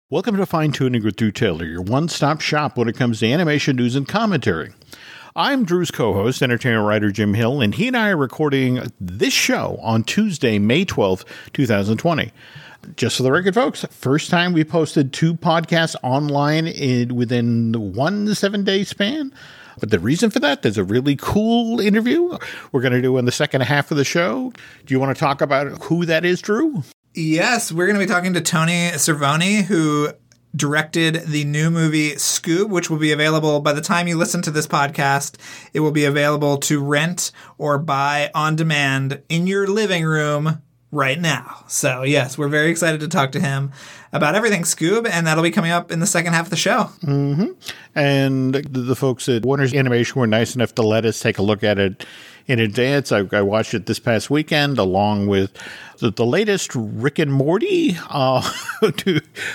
Welcome to Fine Tuning with Drew Taylor, your one-stop shop when it comes to animation news and commentary. I'm Drew's co-host, entertainment writer Jim Hill, and he and I are recording this show on Tuesday, May 12th, 2020. Just for the record, folks, first time we posted 2 podcasts online within 1 7-day span. But the reason for that, there's a really cool interview we're going to do in the second half of the show. Do you want to talk about who that is, Drew? Yes, we're going to be talking to Tony Cervoni, who directed the new movie Scoob, which will be available by the time you listen to this podcast. It will be available to rent or buy on demand in your living room right now. So, yes, we're very excited to talk to him about everything Scoob, and that'll be coming up in the second half of the show. Mm-hmm. And the folks at Warner's Animation were nice enough to let us take a look at it in advance. I watched it this past weekend along with the latest Rick and Morty. What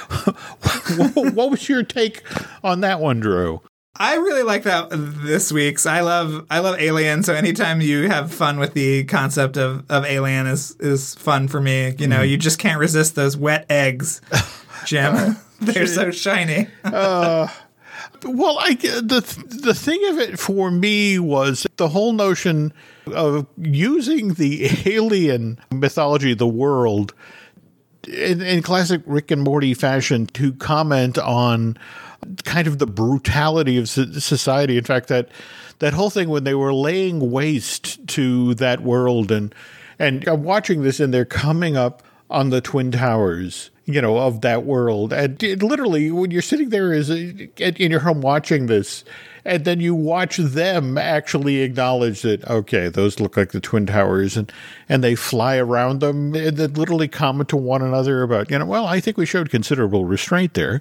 was your take on that one, Drew? I really like that this week's. I love Alien, so anytime you have fun with the concept of Alien is fun for me. You know, you just can't resist those wet eggs, Jim. They're so shiny. Well, the thing of it for me was the whole notion of using the alien mythology, the world, in classic Rick and Morty fashion to comment on kind of the brutality of society. In fact, that whole thing when they were laying waste to that world, and I'm watching this and they're coming up on the Twin Towers, you know, of that world. And literally, when you're sitting there in your home watching this, and then you watch them actually acknowledge that, okay, those look like the Twin Towers, and they fly around them, and then literally comment to one another about, you know, well, I think we showed considerable restraint there.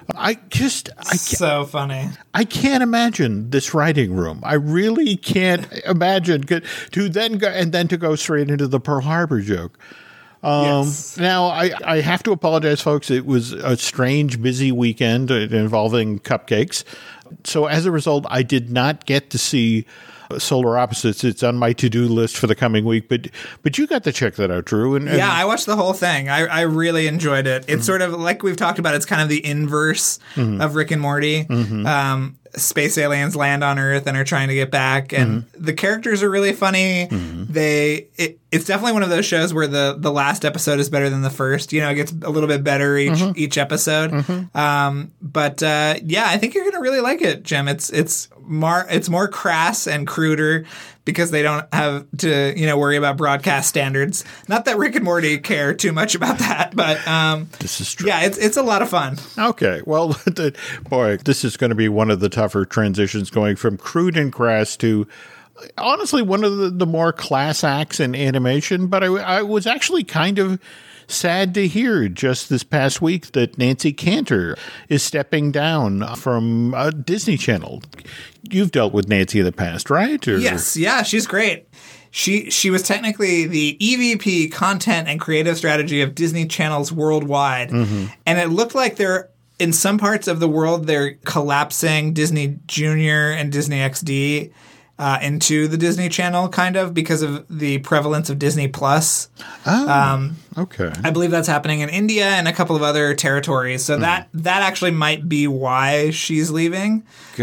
So funny. I can't imagine this writing room. I really can't imagine to then go straight into the Pearl Harbor joke. Yes. Now, I have to apologize, folks. It was a strange, busy weekend involving cupcakes. So as a result, I did not get to see Solar Opposites. It's on my to-do list for the coming week. But you got to check that out, Drew. Yeah, I watched the whole thing. I really enjoyed it. It's sort of like we've talked about. It's kind of the inverse of Rick and Morty. Space aliens land on Earth and are trying to get back, and the characters are really funny. It's definitely one of those shows where the last episode is better than the first. You know, it gets a little bit better each episode. But I think you're gonna really like it, Jim. It's more crass and cruder because they don't have to, you know, worry about broadcast standards. Not that Rick and Morty care too much about that, but this is true. Yeah, it's a lot of fun. Okay, well, boy, this is going to be one of the tougher transitions, going from crude and crass to honestly one of the more class acts in animation. But I was actually kind of sad to hear just this past week that Nancy Cantor is stepping down from Disney Channel. You've dealt with Nancy in the past, right? Yes, yeah, she's great. She was technically the EVP Content and Creative Strategy of Disney Channels worldwide, and it looked like in some parts of the world they're collapsing Disney Junior and Disney XD into the Disney Channel, kind of, because of the prevalence of Disney Plus. Okay. I believe that's happening in India and a couple of other territories. So that actually might be why she's leaving.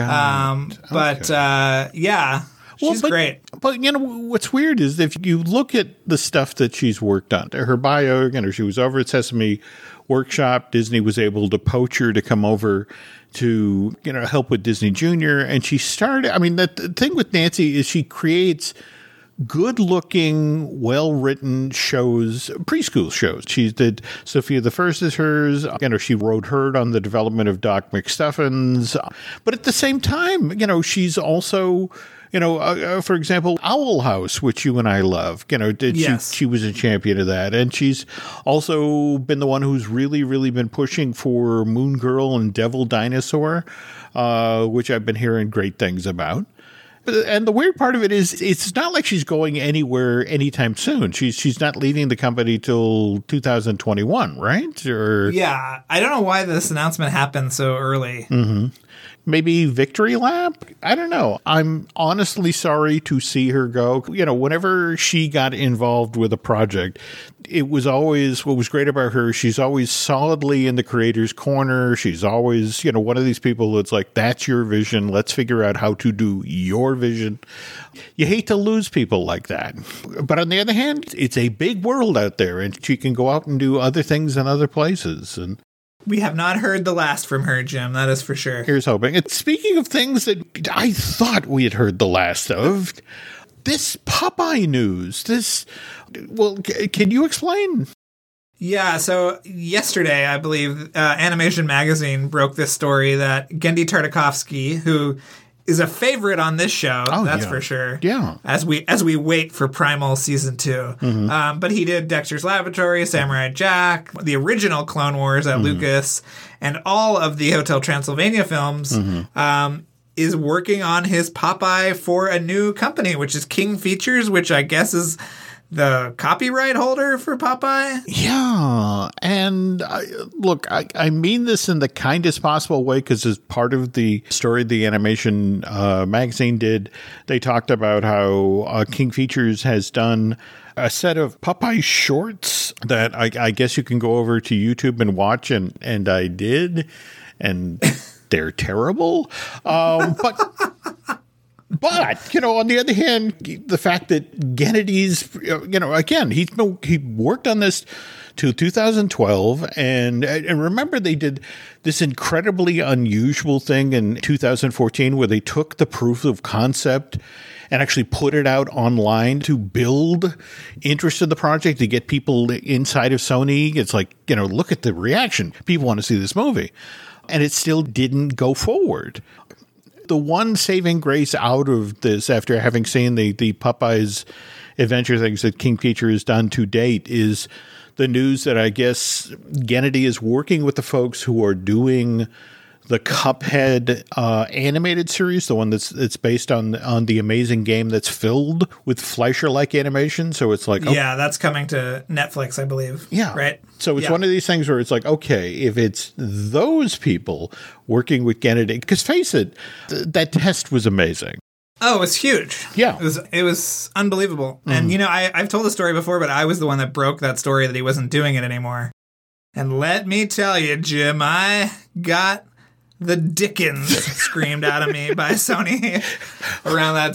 She's great. But, you know, what's weird is if you look at the stuff that she's worked on, her bio, you know, she was over at Sesame Workshop. Disney was able to poach her to come over to, you know, help with Disney Junior. And she started, I mean, the thing with Nancy is she creates good-looking, well-written shows, preschool shows. She did Sophia the First is hers. You know, she wrote her on the development of Doc McStuffins. But at the same time, you know, she's also, you know, for example, Owl House, which you and I love. You know, she was a champion of that. And she's also been the one who's really, really been pushing for Moon Girl and Devil Dinosaur, which I've been hearing great things about. And the weird part of it is it's not like she's going anywhere anytime soon. She's not leaving the company till 2021, right? Yeah. I don't know why this announcement happened so early. Maybe Victory Lap? I don't know. I'm honestly sorry to see her go. You know, whenever she got involved with a project, it was always, what was great about her, she's always solidly in the creator's corner. She's always, one of these people that's like, that's your vision. Let's figure out how to do your vision. You hate to lose people like that. But on the other hand, it's a big world out there, and she can go out and do other things in other places. And we have not heard the last from her, Jim. That is for sure. Here's hoping. And speaking of things that I thought we had heard the last of, this Popeye news, can you explain? Yeah, so yesterday, I believe, Animation Magazine broke this story that Genndy Tartakovsky, who is a favorite on this show, for sure. Yeah. As we wait for Primal Season 2. Mm-hmm. But he did Dexter's Laboratory, Samurai Jack, the original Clone Wars at Lucas, and all of the Hotel Transylvania films, is working on his Popeye for a new company, which is King Features, which I guess is the copyright holder for Popeye. Yeah. And I mean this in the kindest possible way, because as part of the story the Animation Magazine did, they talked about how King Features has done a set of Popeye shorts that I guess you can go over to YouTube and watch, and I did, and they're terrible. But on the other hand, the fact that Gennedy's, again, he worked on this till 2012, and remember they did this incredibly unusual thing in 2014 where they took the proof of concept and actually put it out online to build interest in the project, to get people inside of Sony. It's like, look at the reaction. People want to see this movie. And it still didn't go forward. The one saving grace out of this, after having seen the Popeye's adventure things that King Feature has done to date, is the news that I guess Genndy is working with the folks who are doing the Cuphead animated series, the one that's based on the amazing game that's filled with Fleischer-like animation. So it's like, that's coming to Netflix, I believe. Yeah, right. So it's one of these things where it's like, okay, if it's those people working with Genndy, because face it, that test was amazing. Oh, it was huge. Yeah. It was unbelievable. And, I've told the story before, but I was the one that broke that story that he wasn't doing it anymore. And let me tell you, Jim, I got the Dickens screamed out of me by Sony around that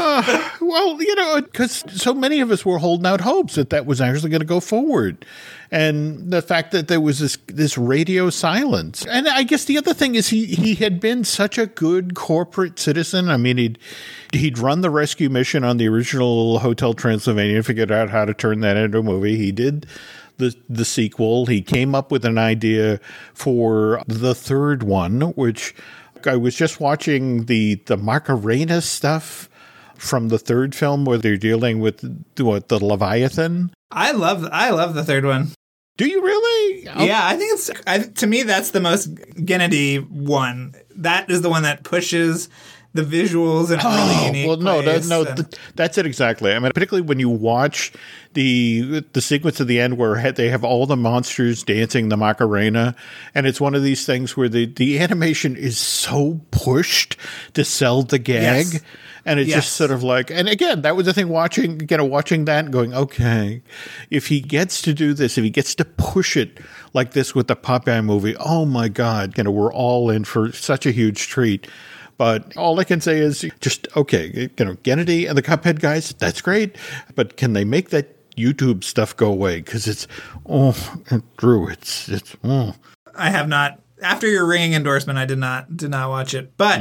time. Because so many of us were holding out hopes that was actually going to go forward. And the fact that there was this radio silence. And I guess the other thing is he had been such a good corporate citizen. I mean, he'd run the rescue mission on the original Hotel Transylvania, figured out how to turn that into a movie. He did the sequel. He came up with an idea for the third one, which I was just watching the Macarena stuff from the third film where they're dealing with the Leviathan. I love the third one. Do you really? Yeah, I think to me that's the most Genndy one. That is the one that pushes the visuals in a really unique place. That's it exactly. I mean, particularly when you watch the sequence at the end where they have all the monsters dancing the Macarena, and it's one of these things where the animation is so pushed to sell the gag. Yes. And it's just sort of like, and again, that was the thing watching that and going, okay, if he gets to do this, if he gets to push it like this with the Popeye movie, oh my God, we're all in for such a huge treat. But all I can say is just, okay, Genndy and the Cuphead guys, that's great. But can they make that YouTube stuff go away? Because it's, Drew, it's. I have not. After your ringing endorsement, I did not watch it. But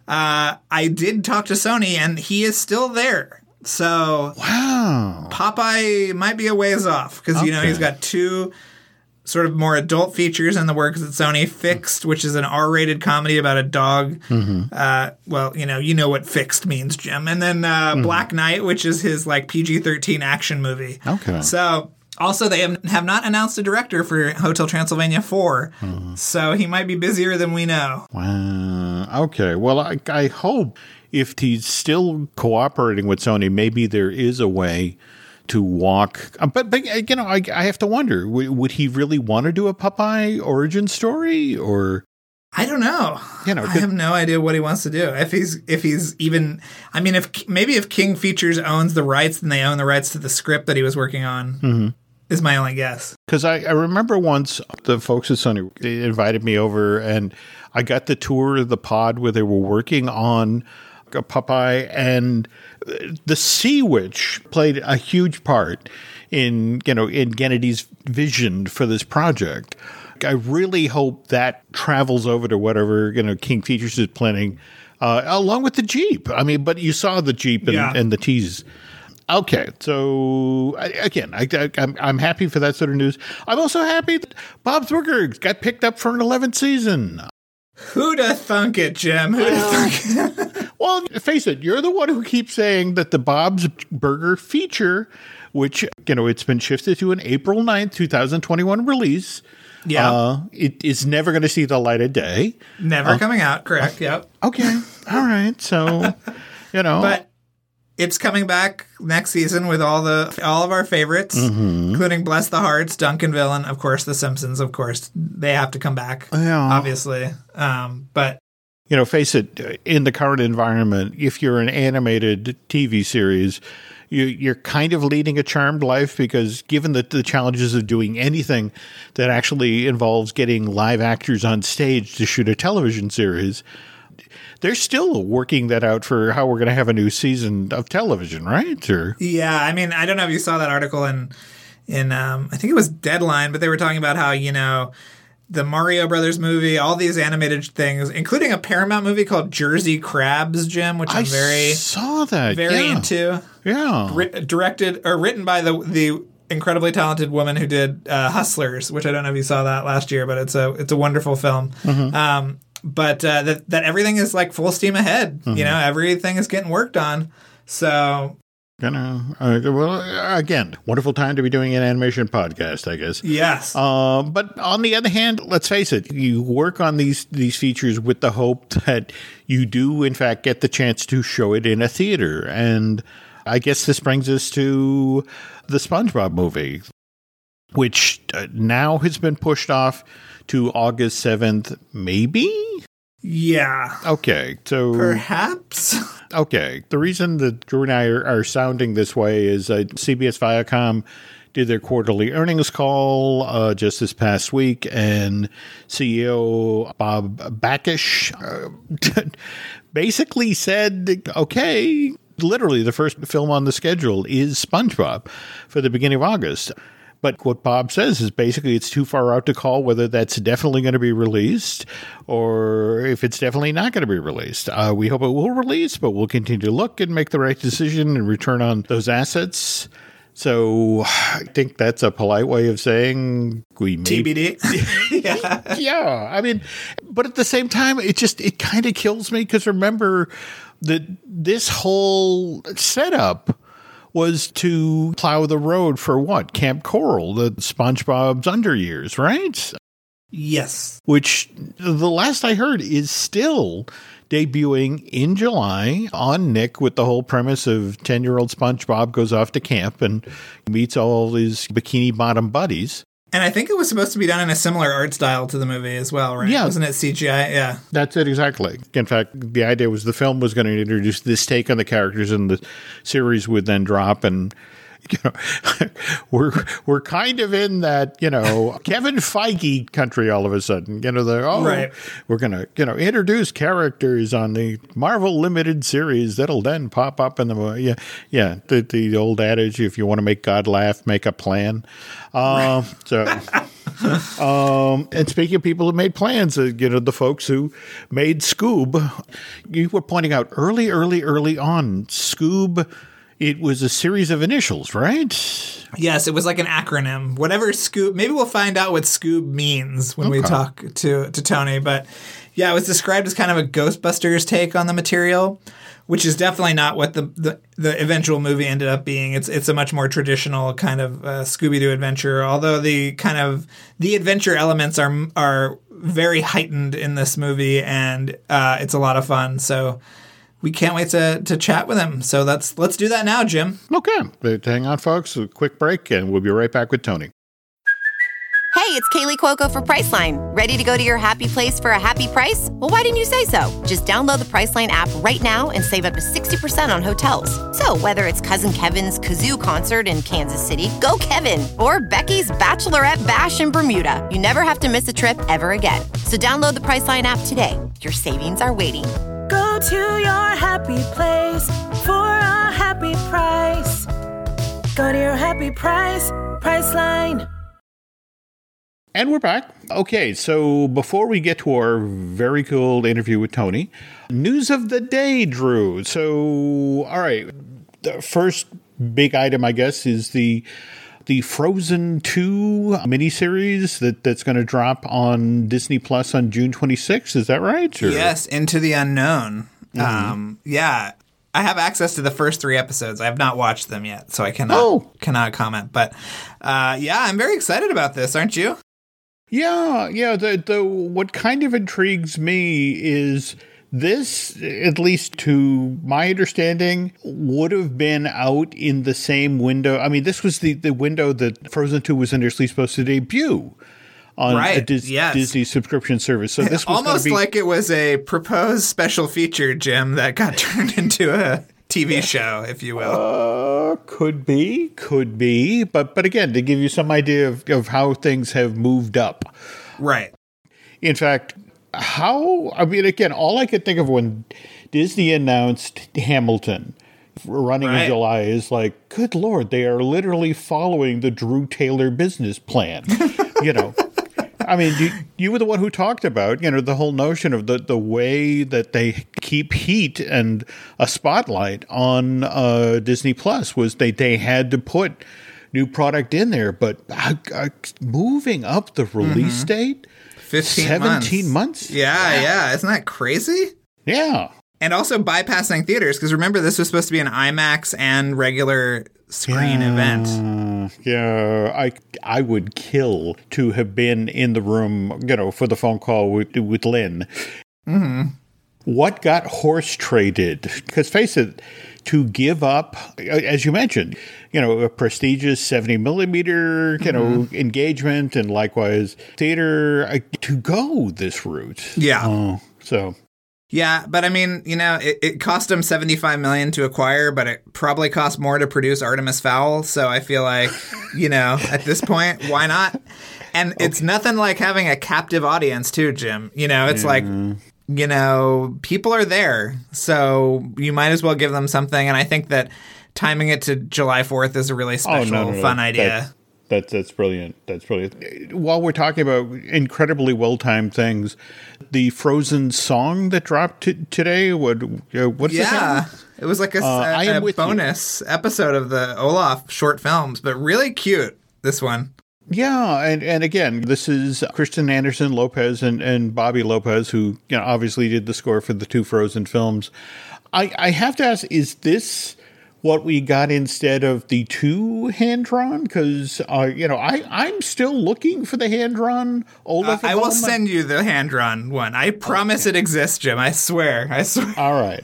I did talk to Sony, and he is still there. So wow, Popeye might be a ways off because he's got two sort of more adult features in the works at Sony. Fixed, which is an R-rated comedy about a dog. Mm-hmm. You know what Fixed means, Jim. And then Black Knight, which is his like PG-13 action movie. Okay. So also they have not announced a director for Hotel Transylvania 4. Mm-hmm. So he might be busier than we know. Wow. Okay. Well, I hope if he's still cooperating with Sony, maybe there is a way to walk. But I have to wonder, would he really want to do a Popeye origin story, or? I don't know. I have no idea what he wants to do. If he's even, I mean, if King Features owns the rights, then they own the rights to the script that he was working on. Mm-hmm. is my only guess. Because I remember once the folks at Sony, they invited me over and I got the tour of the pod where they were working on Popeye, and the Sea Witch played a huge part in Gennedy's vision for this project. I really hope that travels over to whatever King Features is planning, along with the Jeep. I mean, but you saw the Jeep and the tease. Okay, so again, I'm happy for that sort of news. I'm also happy that Bob's Burgers got picked up for an 11th season. Who'da thunk it, Jim? Who'da thunk it? Well, face it, you're the one who keeps saying that the Bob's Burger feature, which, it's been shifted to an April 9th, 2021 release. Yeah. It is never going to see the light of day. Never coming out, correct, yep. Okay, all right, so, But it's coming back next season with all of our favorites, including Bless the Hearts, Duncanville, and of course The Simpsons. Of course, they have to come back, obviously. But face it, in the current environment, if you're an animated TV series, you're kind of leading a charmed life, because given the challenges of doing anything that actually involves getting live actors on stage to shoot a television series, they're still working that out for how we're going to have a new season of television, right? Yeah, I mean, I don't know if you saw that article in I think it was Deadline, but they were talking about how, the Mario Brothers movie, all these animated things, including a Paramount movie called Jersey Crabs, Jim, which I'm saw that. Very into. Yeah. Directed or written by the incredibly talented woman who did Hustlers, which I don't know if you saw that last year, but it's a wonderful film. Mm-hmm. But that everything is like full steam ahead. Mm-hmm. Everything is getting worked on. So, again, wonderful time to be doing an animation podcast, I guess. Yes. But on the other hand, let's face it, you work on these features with the hope that you do, in fact, get the chance to show it in a theater. And I guess this brings us to the SpongeBob movie, which now has been pushed off to August 7th, maybe? Yeah. Okay, so... Perhaps? Okay, the reason that Drew and I are sounding this way is CBS Viacom did their quarterly earnings call just this past week, and CEO Bob Bakish basically said, okay, literally the first film on the schedule is SpongeBob for the beginning of August. But what Bob says is basically it's too far out to call whether that's definitely going to be released or if it's definitely not going to be released. We hope it will release, but we'll continue to look and make the right decision and return on those assets. So I think that's a polite way of saying we may TBD. Yeah. I mean, but at the same time, it kind of kills me, because remember that this whole setup was to plow the road for what? Camp Coral, the SpongeBob's Under Years, right? Yes. Which the last I heard is still debuting in July on Nick, with the whole premise of 10-year-old SpongeBob goes off to camp and meets all his bikini bottom buddies. And I think it was supposed to be done in a similar art style to the movie as well, right? Yeah. Wasn't it CGI? Yeah. That's it, exactly. In fact, the idea was the film was going to introduce this take on the characters, and the series would then drop. And, we're kind of in that, Kevin Feige country all of a sudden. Right. We're going to, introduce characters on the Marvel limited series that'll then pop up in the, the old adage, if you want to make God laugh, make a plan. And speaking of people who made plans, the folks who made Scoob, you were pointing out early on, Scoob, it was a series of initials, right? Yes, it was like an acronym. Whatever Scoob, maybe we'll find out what Scoob means when we talk to Tony. But yeah, it was described as kind of a Ghostbusters take on the material, which is definitely not what the eventual movie ended up being. It's a much more traditional kind of Scooby-Doo adventure, although the adventure elements are very heightened in this movie, and it's a lot of fun. So we can't wait to chat with him. So let's do that now, Jim. Okay. Hang on, folks. A quick break, and we'll be right back with Tony. Hey, it's Kaylee Cuoco for Priceline. Ready to go to your happy place for a happy price? Well, why didn't you say so? Just download the Priceline app right now and save up to 60% on hotels. So whether it's Cousin Kevin's Kazoo Concert in Kansas City, go Kevin, or Becky's Bachelorette Bash in Bermuda, you never have to miss a trip ever again. So download the Priceline app today. Your savings are waiting. Go to your happy place for a happy price. Go to your happy price, Priceline. And we're back. Okay, so before we get to our very cool interview with Tony, news of the day, Drew. So, all right, the first big item, I guess, is the Frozen 2 miniseries that's going to drop on Disney Plus on June 26th. Is that right? Or? Yes, Into the Unknown. Yeah. I have access to the first 3 episodes. I have not watched them yet, so I cannot comment. But yeah, I'm very excited about this, aren't you? Yeah. The what kind of intrigues me is this, at least to my understanding, would have been out in the same window. I mean, this was the window that Frozen 2 was initially supposed to debut on a Disney subscription service. So this was almost like it was a proposed special feature, Jim, that got turned into a TV show, if you will. Could be. But again, to give you some idea of how things have moved up. Right. In fact, again, all I could think of when Disney announced Hamilton running in July is like, good Lord, they are literally following the Drew Taylor business plan. I mean, you were the one who talked about, the whole notion of the way that they keep heat and a spotlight on Disney Plus was they had to put new product in there. But moving up the release date, 17 months? Yeah. Isn't that crazy? Yeah. And also bypassing theaters, because remember, this was supposed to be an IMAX and regular screen event. Yeah, I would kill to have been in the room, for the phone call with Lynn. Mm-hmm. What got horse traded? Because face it, to give up, as you mentioned, a prestigious 70 millimeter, engagement, and likewise theater, to go this route. Yeah. So. Yeah, but I mean, it cost them $75 million to acquire, but it probably cost more to produce Artemis Fowl. So I feel like, at this point, why not? And it's nothing like having a captive audience too, Jim. It's like, people are there, so you might as well give them something. And I think that timing it to July 4th is a really special, fun idea. That's brilliant. That's brilliant. While we're talking about incredibly well-timed things, the Frozen song that dropped today, what's it? Yeah, it was like a bonus episode of the Olaf short films, but really cute, this one. Yeah, and again, this is Kristen Anderson Lopez and Bobby Lopez, who obviously did the score for the 2 Frozen films. I have to ask, is this what we got instead of the 2 hand-drawn? Because, I'm still looking for the hand-drawn Olaf. I will send you the hand-drawn one. I promise it exists, Jim. I swear. All right.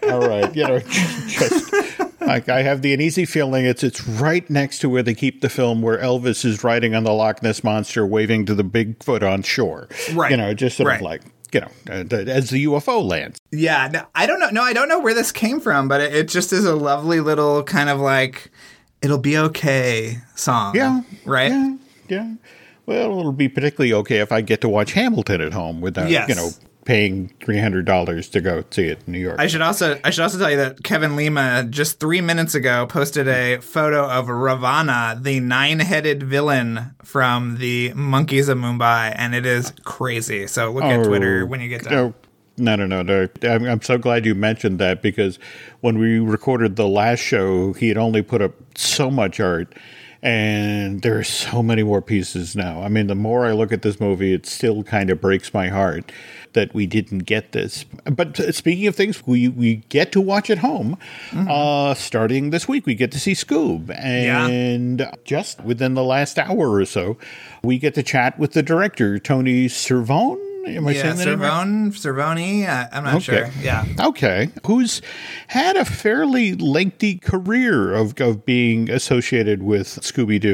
Just like I have the uneasy feeling it's right next to where they keep the film where Elvis is riding on the Loch Ness Monster waving to the Bigfoot on shore. Right. Just sort of like, as the UFO lands. Yeah, no, I don't know. No, I don't know where this came from, but it just is a lovely little kind of like, it'll be okay song. Yeah. Right? Yeah. Well, it'll be particularly okay if I get to watch Hamilton at home without, paying $300 to go see it in New York. I should also tell you that Kevin Lima just 3 minutes ago posted a photo of Ravana, the 9-headed villain from the Monkeys of Mumbai, and it is crazy. So look at Twitter when you get done. No. I'm so glad you mentioned that, because when we recorded the last show, he had only put up so much art. And there are so many more pieces now. I mean, the more I look at this movie, it still kind of breaks my heart that we didn't get this. But speaking of things we get to watch at home, starting this week, we get to see Scoob. And just within the last hour or so, we get to chat with the director, Tony Cervone. Am I saying that Cervone? I'm not sure. Yeah. Okay. Who's had a fairly lengthy career of being associated with Scooby-Doo.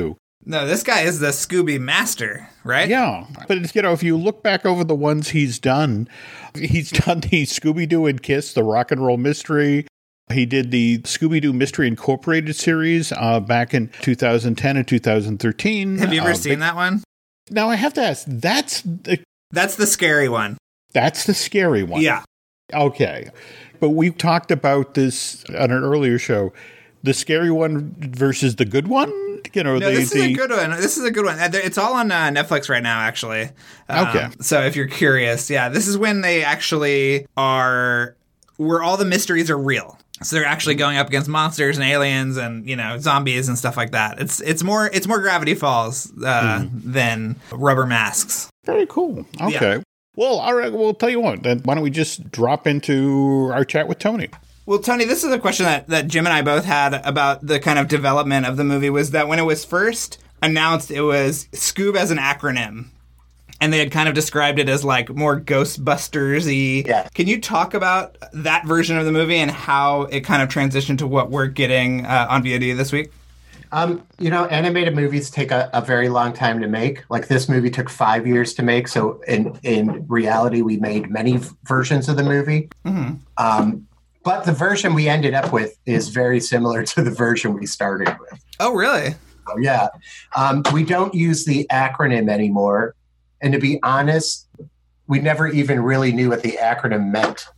No, this guy is the Scooby master, right? Yeah. But, if you look back over the ones he's done the Scooby-Doo and Kiss, the Rock and Roll Mystery. He did the Scooby-Doo Mystery Incorporated series back in 2010 and 2013. Have you ever seen that one? Now, I have to ask, that's the scary one. That's the scary one. Yeah. Okay. But we talked about this on an earlier show. The scary one versus the good one? This is a good one. This is a good one. It's all on Netflix right now, actually. Okay. So if you're curious, yeah, this is when they actually are, where all the mysteries are real. So they're actually going up against monsters and aliens and, zombies and stuff like that. It's more Gravity Falls than Rubber Masks. Very cool. Okay. Yeah. Well, all right. Well, tell you what, then why don't we just drop into our chat with Tony? Well, Tony, this is a question that Jim and I both had about the kind of development of the movie, was that when it was first announced, it was Scoob as an acronym. And they had kind of described it as like more Ghostbusters-y. Yeah. Can you talk about that version of the movie and how it kind of transitioned to what we're getting on VOD this week? Animated movies take a very long time to make. Like this movie took 5 years to make. So in reality, we made many versions of the movie. Mm-hmm. But the version we ended up with is very similar to the version we started with. Oh, really? So, yeah. We don't use the acronym anymore. And to be honest, we never even really knew what the acronym meant.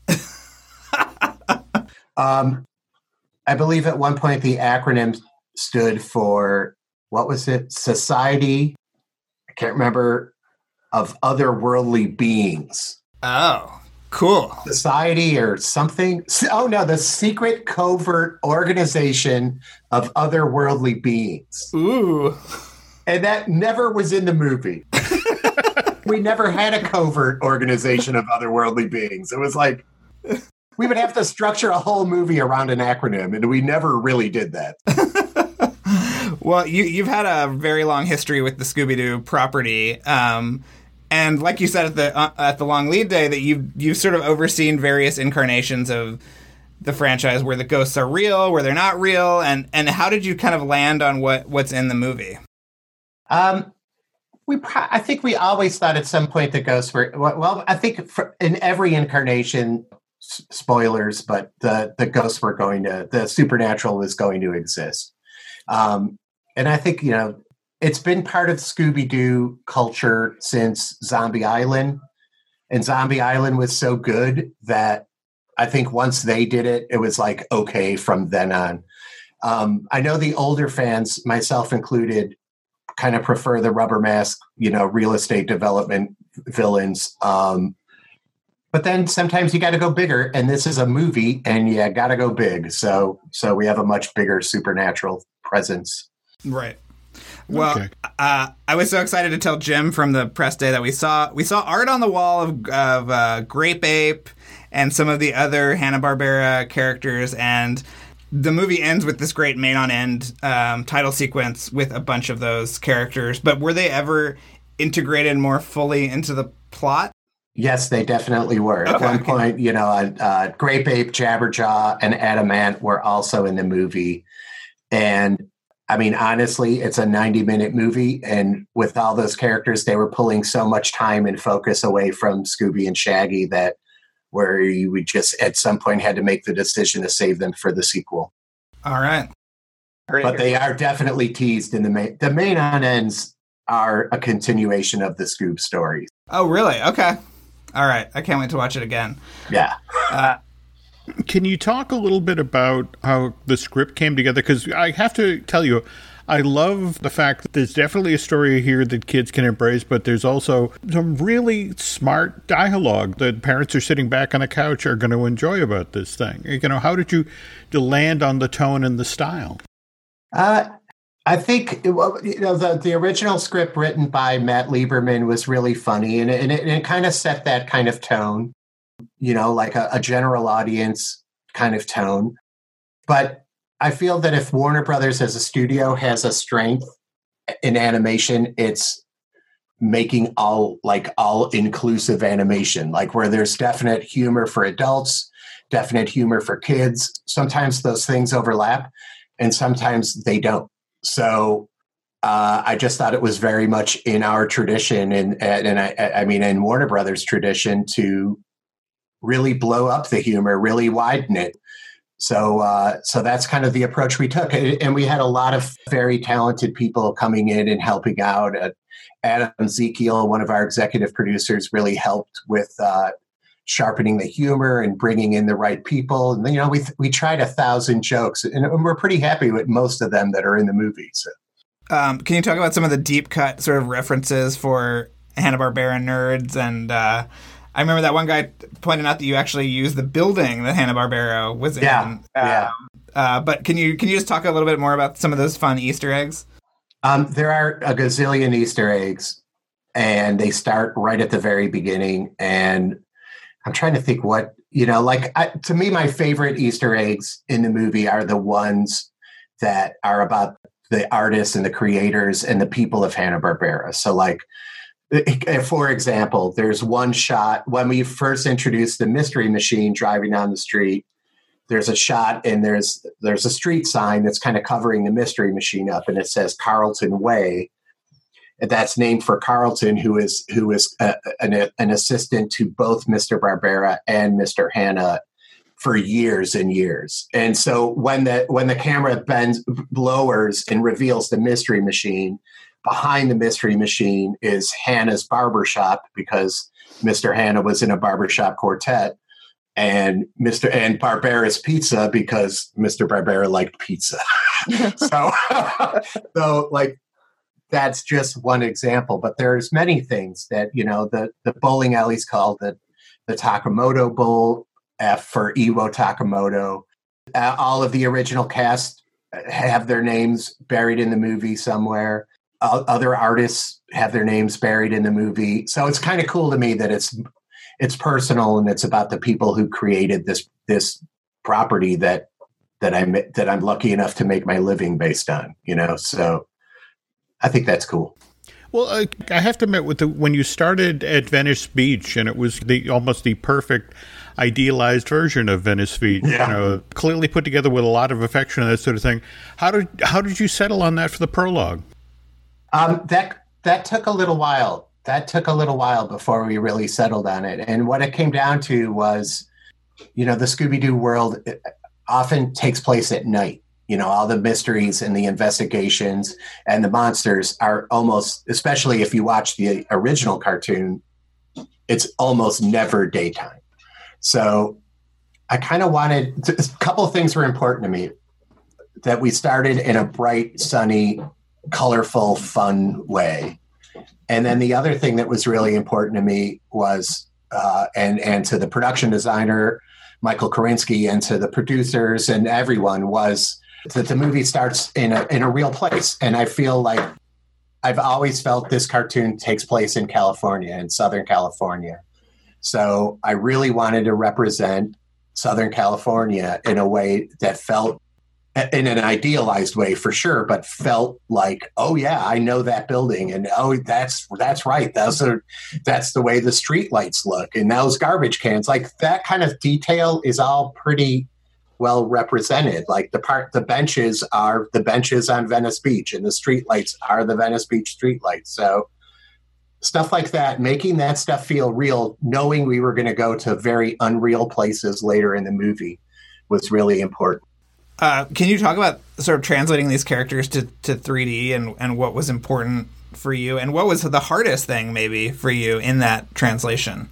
I believe at one point the acronym stood for, what was it? Society, I can't remember, of Otherworldly Beings. Oh, cool. Society or something. Oh, no, the Secret Covert Organization of Otherworldly Beings. Ooh. And that never was in the movie. We never had a covert organization of otherworldly beings. It was like, we would have to structure a whole movie around an acronym, and we never really did that. Well, you've had a very long history with the Scooby-Doo property. And like you said at the Long Lead Day, that you've sort of overseen various incarnations of the franchise where the ghosts are real, where they're not real, and how did you kind of land on what's in the movie? I think we always thought at some point the ghosts were, well, I think in every incarnation, spoilers, but the ghosts were the supernatural was going to exist. And I think, it's been part of Scooby-Doo culture since Zombie Island. And Zombie Island was so good that I think once they did it, it was like, okay, from then on. I know the older fans, myself included, kind of prefer the Rubber Mask, real estate development villains. But then sometimes you got to go bigger, and this is a movie, and you got to go big. So we have a much bigger supernatural presence. Right. Well, okay. I was so excited to tell Jim from the press day that we saw art on the wall of Grape Ape and some of the other Hanna-Barbera characters, and the movie ends with this great main-on-end title sequence with a bunch of those characters. But were they ever integrated more fully into the plot? Yes, they definitely were. Okay, at one point, Grape Ape, Jabberjaw, and Adamant were also in the movie. And, I mean, honestly, it's a 90-minute movie. And with all those characters, they were pulling so much time and focus away from Scooby and Shaggy that where you would just at some point had to make the decision to save them for the sequel. All right. But they are definitely teased in the main on ends are a continuation of the Scoob stories. Oh, really? Okay. All right. I can't wait to watch it again. Yeah. Can you talk a little bit about how the script came together? Because I have to tell you, I love the fact that there's definitely a story here that kids can embrace, but there's also some really smart dialogue that parents are sitting back on the couch are going to enjoy about this thing. How did you land on the tone and the style? I think the original script written by Matt Lieberman was really funny, and it kind of set that kind of tone, like a general audience kind of tone. But I feel that if Warner Brothers as a studio has a strength in animation, it's making all inclusive animation, like where there's definite humor for adults, definite humor for kids. Sometimes those things overlap and sometimes they don't. So I just thought it was very much in our tradition, and I mean, in Warner Brothers tradition, to really blow up the humor, really widen it. So that's kind of the approach we took, and we had a lot of very talented people coming in and helping out. Adam Ezekiel, one of our executive producers, really helped with sharpening the humor and bringing in the right people. And, you know, we tried 1,000 jokes, and we're pretty happy with most of them that are in the movie. So. Can you talk about some of the deep cut sort of references for Hanna-Barbera nerds? And I remember that one guy pointed out that you actually used the building that Hanna-Barbera was in. Yeah. But can you just talk a little bit more about some of those fun Easter eggs? There are a gazillion Easter eggs, and they start right at the very beginning. And I'm trying to think what, you know, like to me, my favorite Easter eggs in the movie are the ones that are about the artists and the creators and the people of Hanna-Barbera. So like, for example, there's one shot when we first introduced the Mystery Machine driving down the street. There's a shot and there's a street sign that's kind of covering the Mystery Machine up, and it says Carlton Way. And that's named for Carlton, who is an assistant to both Mr. Barbera and Mr. Hanna for years and years. And so when the camera lowers and reveals the Mystery Machine, behind the Mystery Machine is Hanna's barbershop, because Mr. Hanna was in a barbershop quartet, and Barbera's Pizza, because Mr. Barbera liked pizza. so like, that's just one example, but there's many things that, you know, the bowling alley's called the Takamoto Bowl, F for Iwo Takamoto. All of the original cast have their names buried in the movie somewhere. Other artists have their names buried in the movie. So it's kind of cool to me that it's personal, and it's about the people who created this property that I'm lucky enough to make my living based on, you know. So I think that's cool. Well, I have to admit, when you started at Venice Beach, and it was almost the perfect idealized version of Venice Beach, you know, clearly put together with a lot of affection and that sort of thing. How did you settle on that for the prologue? That took a little while. That took a little while before we really settled on it. And what it came down to was, you know, the Scooby-Doo world often takes place at night. You know, all the mysteries and the investigations and the monsters are almost, especially if you watch the original cartoon, it's almost never daytime. So I kind of wanted a couple of things were important to me, that we started in a bright, sunny, colorful, fun way. And then the other thing that was really important to me was, and to the production designer, Michael Korinsky, and to the producers and everyone, was that the movie starts in a real place. And I feel like I've always felt this cartoon takes place in California, in Southern California. So I really wanted to represent Southern California in a way that felt, in an idealized way for sure, but felt like, oh yeah, I know that building, and oh, that's right. That's the way the street lights look, and those garbage cans, like that kind of detail is all pretty well represented. Like the benches are the benches on Venice Beach, and the streetlights are the Venice Beach streetlights. So stuff like that, making that stuff feel real, knowing we were going to go to very unreal places later in the movie, was really important. Can you talk about sort of translating these characters to 3D and what was important for you, and what was the hardest thing maybe for you in that translation?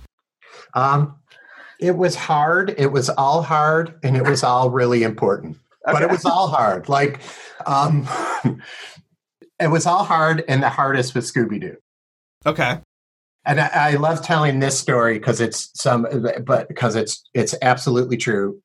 It was hard. It was all hard, and it was all really important. Okay. But it was all hard. Like, it was all hard, and the hardest was Scooby-Doo. Okay. And I love telling this story because it's absolutely true.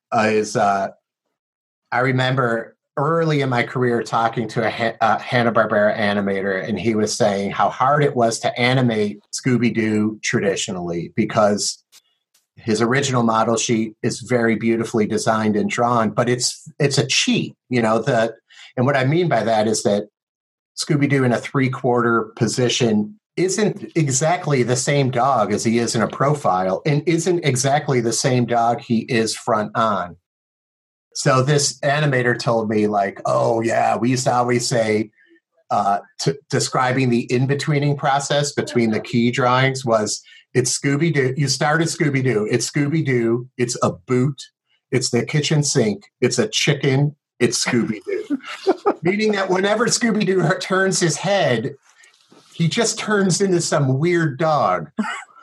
I remember early in my career talking to a Hanna-Barbera animator, and he was saying how hard it was to animate Scooby-Doo traditionally, because his original model sheet is very beautifully designed and drawn, but it's a cheat, you know. And what I mean by that is that Scooby-Doo in a 3/4 position isn't exactly the same dog as he is in a profile, and isn't exactly the same dog he is front on. So this animator told me, like, oh yeah, we used to always say, describing the in-betweening process between the key drawings was it's Scooby-Doo. You started Scooby-Doo. It's Scooby-Doo. It's a boot. It's the kitchen sink. It's a chicken. It's Scooby-Doo. Meaning that whenever Scooby-Doo turns his head, he just turns into some weird dog.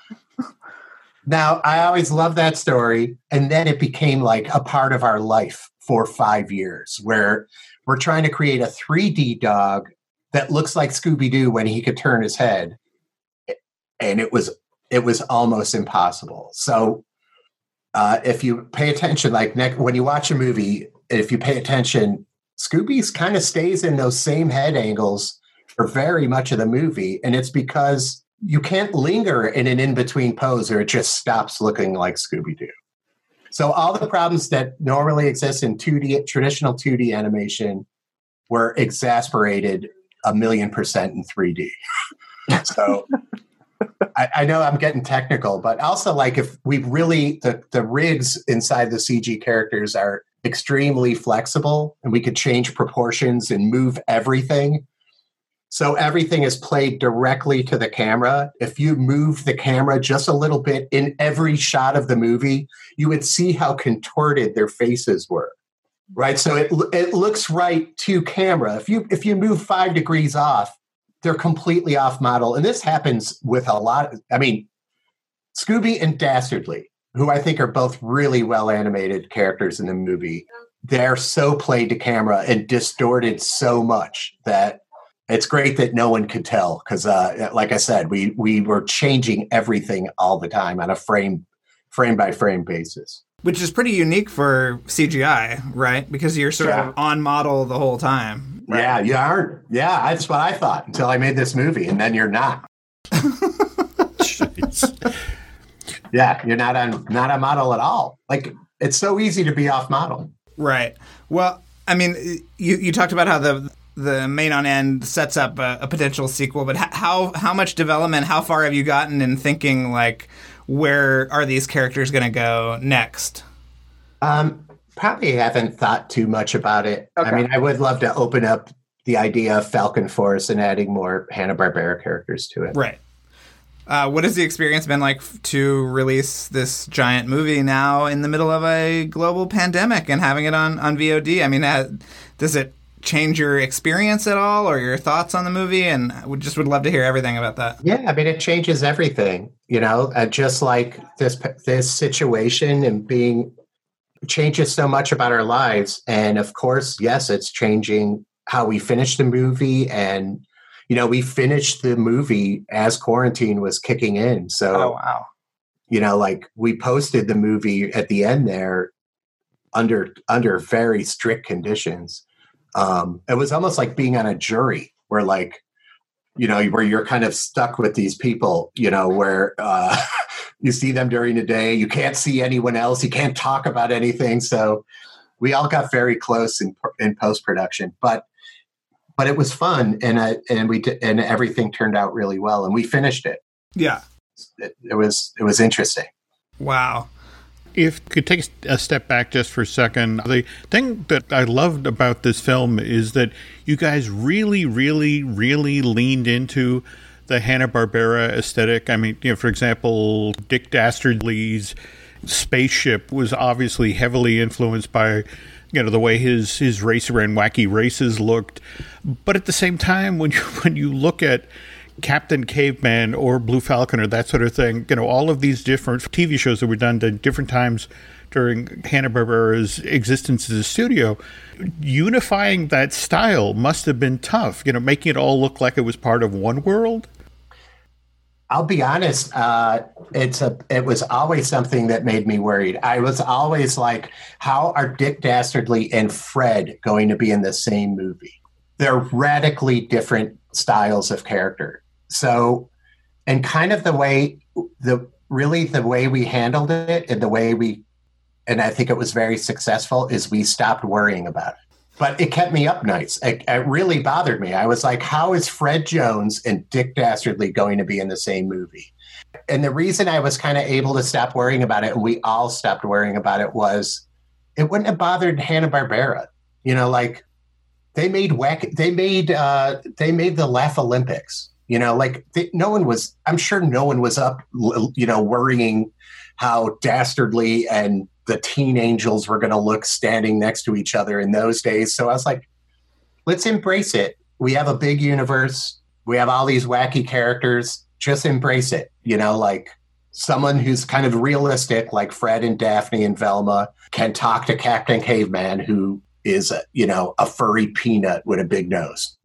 Now, I always loved that story. And then it became like a part of our life for 5 years, where we're trying to create a 3D dog that looks like Scooby-Doo when he could turn his head. And it was almost impossible. So if you pay attention, like when you watch a movie, if you pay attention, Scooby's kind of stays in those same head angles for very much of the movie. And it's because you can't linger in an in-between pose or it just stops looking like Scooby-Doo. So all the problems that normally exist in traditional 2D animation were exasperated 1,000,000% in 3D. So I know I'm getting technical, but also like if we really, the rigs inside the CG characters are extremely flexible and we could change proportions and move everything. So everything is played directly to the camera. If you move the camera just a little bit in every shot of the movie, you would see how contorted their faces were, right? So it looks right to camera. If you move 5 degrees off, they're completely off model. And this happens with a lot. Scooby and Dastardly, who I think are both really well animated characters in the movie, they're so played to camera and distorted so much that it's great that no one could tell. Because like I said, we were changing everything all the time on a frame by frame basis. Which is pretty unique for CGI, right? Because you're sort of on model the whole time. Right? Yeah, you aren't. Yeah, that's what I thought until I made this movie, and then you're not. Yeah, you're not on model at all. Like, it's so easy to be off model. Right. Well, I mean, you talked about how the main on end sets up a potential sequel, but how much development, how far have you gotten in thinking, like, where are these characters going to go next? Probably haven't thought too much about it. Okay. I mean, I would love to open up the idea of Falcon Force and adding more Hanna-Barbera characters to it. Right. What has the experience been like to release this giant movie now in the middle of a global pandemic and having it on VOD? I mean, does it change your experience at all or your thoughts on the movie? And would love to hear everything about that. Yeah, I mean, it changes everything, just like this situation and changes so much about our lives. And of course, yes, it's changing how we finish the movie. And, we finished the movie as quarantine was kicking in. So, oh, wow. Like we posted the movie at the end there under very strict conditions. It was almost like being on a jury where like, where you're kind of stuck with these people, where you see them during the day, you can't see anyone else, you can't talk about anything. So we all got very close in post-production, but it was fun and everything turned out really well and we finished it. Yeah. It was interesting. Wow. If you could take a step back just for a second, the thing that I loved about this film is that you guys really, really, really leaned into the Hanna-Barbera aesthetic. I mean, for example, Dick Dastardly's spaceship was obviously heavily influenced by, the way his racer and wacky races looked. But at the same time, when you look at Captain Caveman or Blue Falcon or that sort of thing, all of these different TV shows that were done at different times during Hanna-Barbera's existence as a studio, unifying that style must have been tough, making it all look like it was part of one world. I'll be honest, it was always something that made me worried. I was always like, how are Dick Dastardly and Fred going to be in the same movie? They're radically different styles of character. So, and kind of the way we handled it and I think it was very successful is we stopped worrying about it. But it kept me up nights. It really bothered me. I was like, how is Fred Jones and Dick Dastardly going to be in the same movie? And the reason I was kind of able to stop worrying about it, and we all stopped worrying about it, was it wouldn't have bothered Hanna-Barbera. they made the Laugh Olympics. I'm sure no one was up, worrying how dastardly and the teen angels were going to look standing next to each other in those days. So I was like, let's embrace it. We have a big universe. We have all these wacky characters. Just embrace it. Like someone who's kind of realistic, like Fred and Daphne and Velma, can talk to Captain Caveman, who is a furry peanut with a big nose,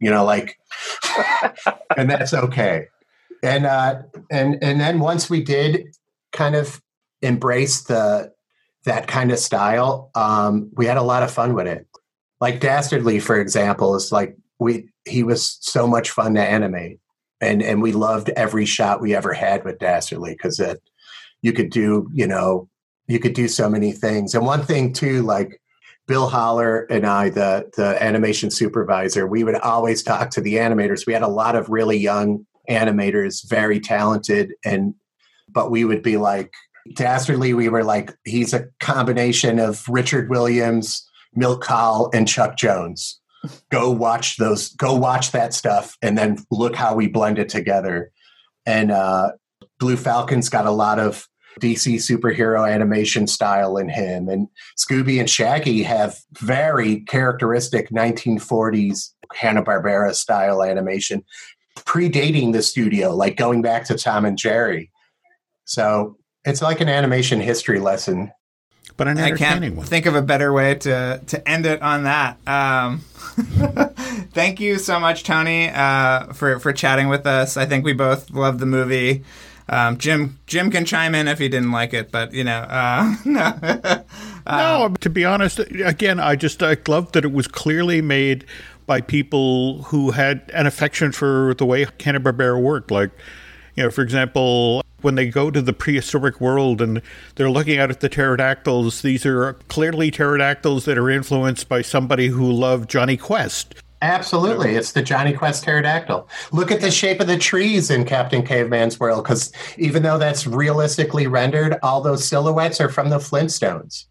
and that's okay. And then once we did kind of embrace that kind of style, we had a lot of fun with it. Like Dastardly, for example, is like he was so much fun to animate, and we loved every shot we ever had with Dastardly because you could do so many things. And one thing too, like Bill Holler and I, the animation supervisor, we would always talk to the animators. We had a lot of really young animators, very talented, but we would be like, Dastardly, we were like, he's a combination of Richard Williams, Milk Hall, and Chuck Jones. Go watch that stuff, and then look how we blend it together. And Blue Falcon's got a lot of DC superhero animation style in him, and Scooby and Shaggy have very characteristic 1940s Hanna-Barbera style animation, predating the studio, like going back to Tom and Jerry. So it's like an animation history lesson. But an entertaining one. one. Think of a better way to end it on that. Thank you so much, Tony, for chatting with us. I think we both loved the movie. Jim can chime in if he didn't like it, but no. No, to be honest, again, I loved that it was clearly made by people who had an affection for the way Hanna-Barbera worked. Like, for example, when they go to the prehistoric world and they're looking out at the pterodactyls, these are clearly pterodactyls that are influenced by somebody who loved Johnny Quest. Absolutely. It's the Johnny Quest pterodactyl. Look at the shape of the trees in Captain Caveman's world, because even though that's realistically rendered, all those silhouettes are from the Flintstones.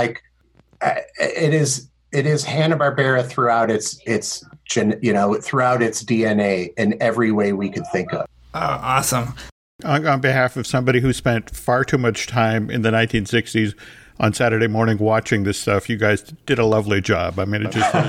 It is Hanna-Barbera throughout its DNA in every way we could think of. Oh, awesome. On behalf of somebody who spent far too much time in the 1960s on Saturday morning watching this stuff, you guys did a lovely job. I mean,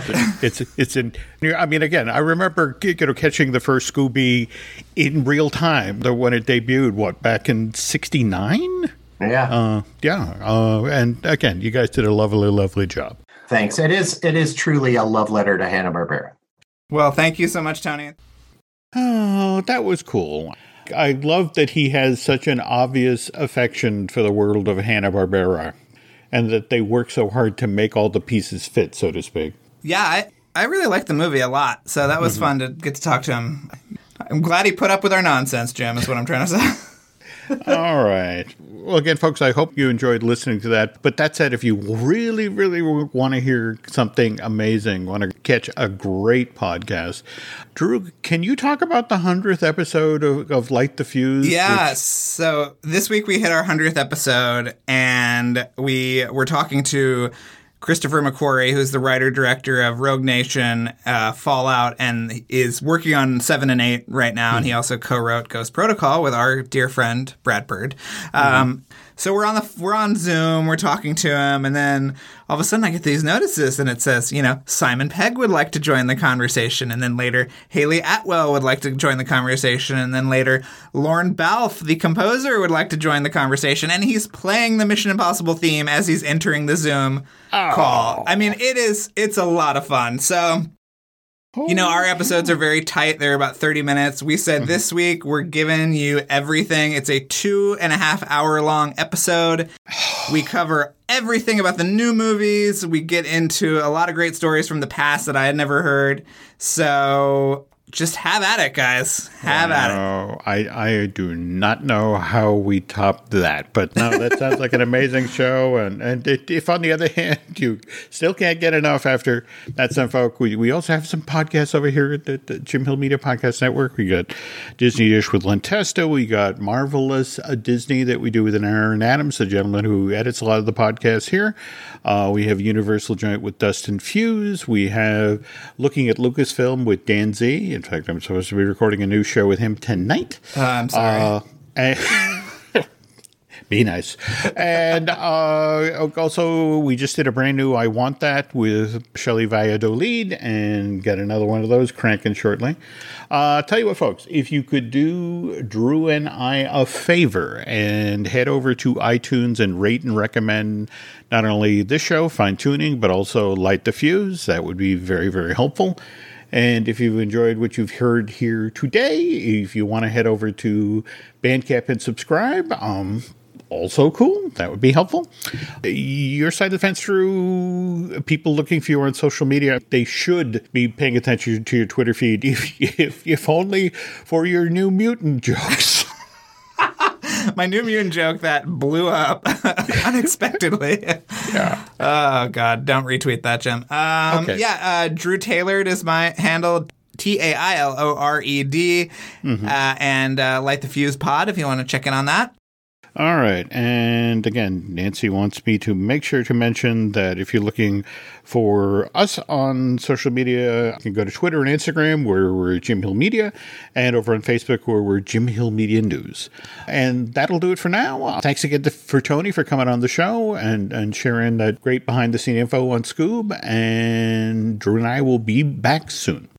again, I remember catching the first Scooby in real time when it debuted, back in 69? Yeah. And again, you guys did a lovely, lovely job. Thanks. It is truly a love letter to Hanna-Barbera. Well, thank you so much, Tony. Oh, that was cool. I love that he has such an obvious affection for the world of Hanna-Barbera, and that they work so hard to make all the pieces fit, so to speak. Yeah, I really liked the movie a lot, so that was fun to get to talk to him. I'm glad he put up with our nonsense, Jim, is what I'm trying to say. All right. Well, again, folks, I hope you enjoyed listening to that. But that said, if you really, really want to hear something amazing, want to catch a great podcast, Drew, can you talk about the 100th episode of Light the Fuse? Yeah. So this week we hit our 100th episode, and we were talking to Christopher McQuarrie, who's the writer-director of Rogue Nation, Fallout, and is working on 7 and 8 right now. And he also co-wrote Ghost Protocol with our dear friend Brad Bird. So we're on Zoom, we're talking to him, and then all of a sudden I get these notices, and it says, Simon Pegg would like to join the conversation, and then later Haley Atwell would like to join the conversation, and then later Lorne Balfe, the composer, would like to join the conversation, and he's playing the Mission Impossible theme as he's entering the Zoom call. I mean, it's a lot of fun. So, our episodes are very tight. They're about 30 minutes. We said this week we're giving you everything. It's a 2.5 hour long episode. We cover everything about the new movies. We get into a lot of great stories from the past that I had never heard. So just have at it, guys. Have at it. Oh, I do not know how we top that, but no, that sounds like an amazing show. And if on the other hand you still can't get enough after That's Some Folk, we also have some podcasts over here at the Jim Hill Media Podcast Network. We got Disney Dish with Len Testa. We got Marvelous Disney that we do with Aaron Adams, the gentleman who edits a lot of the podcasts here. We have Universal Joint with Dustin Fuse. We have Looking at Lucasfilm with Dan Z. In fact, I'm supposed to be recording a new show with him tonight. I'm sorry. Be nice. And also, we just did a brand new I Want That with Shelley Valladolid and got another one of those cranking shortly. Tell you what, folks, if you could do Drew and I a favor and head over to iTunes and rate and recommend not only this show, Fine Tuning, but also Light the Fuse, that would be very, very helpful. And if you've enjoyed what you've heard here today, if you want to head over to Bandcamp and subscribe, also cool. That would be helpful. Your side of the fence, through people looking for you on social media, they should be paying attention to your Twitter feed, if only for your New Mutant jokes. My New Mutant joke that blew up unexpectedly. Yeah. Oh, God. Don't retweet that, Jim. Okay. Yeah, Drew Tailored is my handle. TAILORED. And Light the Fuse Pod if you want to check in on that. All right. And again, Nancy wants me to make sure to mention that if you're looking for us on social media, you can go to Twitter and Instagram, where we're Jim Hill Media, and over on Facebook, where we're Jim Hill Media News. And that'll do it for now. Thanks again for Tony for coming on the show and sharing that great behind-the-scene info on Scoob. And Drew and I will be back soon.